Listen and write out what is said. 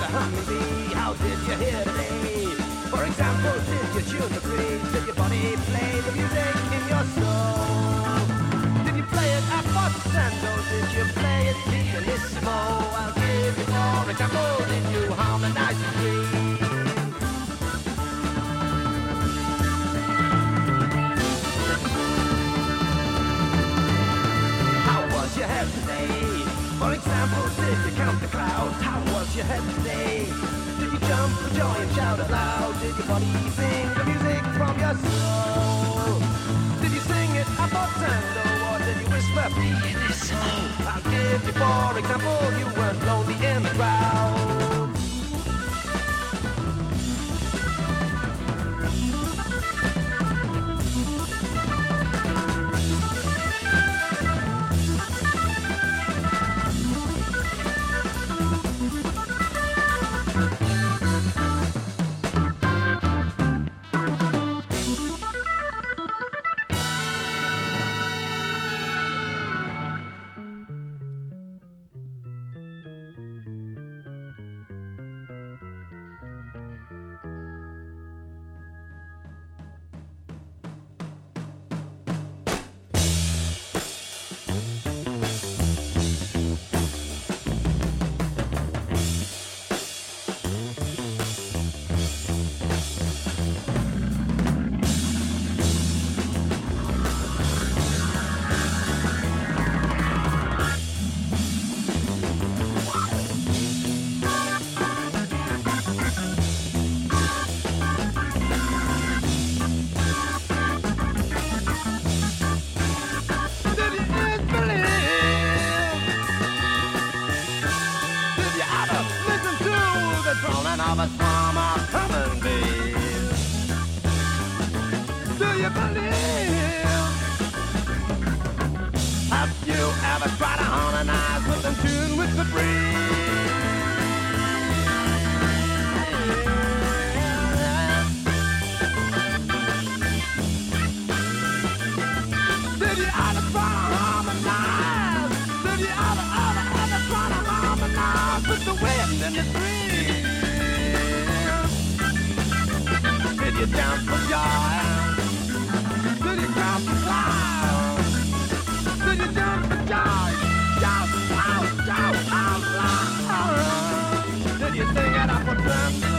honeybee? How did you hear today? For example, did you tune the breeze? Did your body play the music in your soul? Did you play it at Fontendo? Did you play it pianissimo? I'll give you for example, did you harmonize the breeze? Your head today? For example, did you count the clouds? How was your head today? Did you jump for joy and shout out loud? Did your body sing the music from your soul? Did you sing it a portendo or did you whisper pianissimo? I'll give you for example, you weren't lonely in the crowd. Did you sing it up for them?